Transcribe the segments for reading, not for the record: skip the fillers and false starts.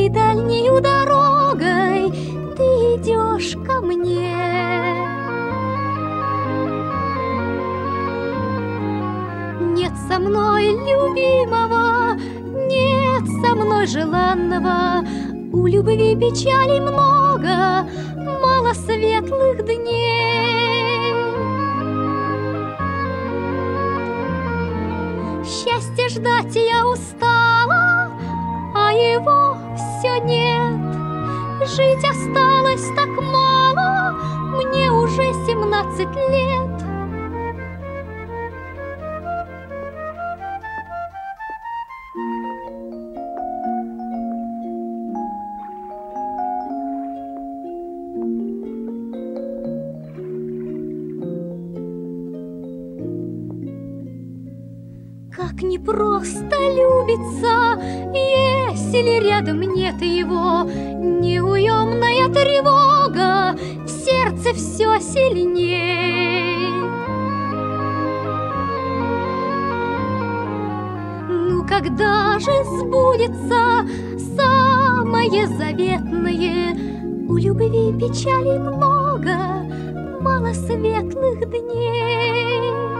И дальнею дорогой ты идешь ко мне. Нет со мной любимого, нет со мной желанного. У любви печали много, мало светлых дней. Счастья ждать я устала, а его все нет. Жить осталось так мало, мне уже 17 лет. Как непросто любится, если рядом нет его. Неуемная тревога в сердце все сильней. Ну когда же сбудется самое заветное? У любви печали много, мало светлых дней.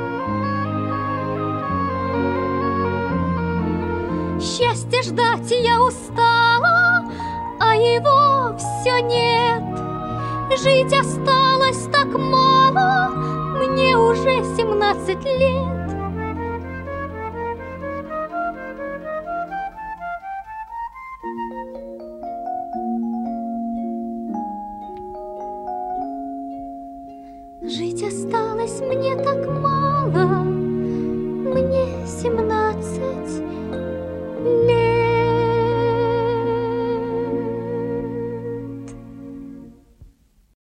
Счастья ждать я устала, а его все нет. Жить осталось так мало, мне уже 17 лет. Жить осталось мне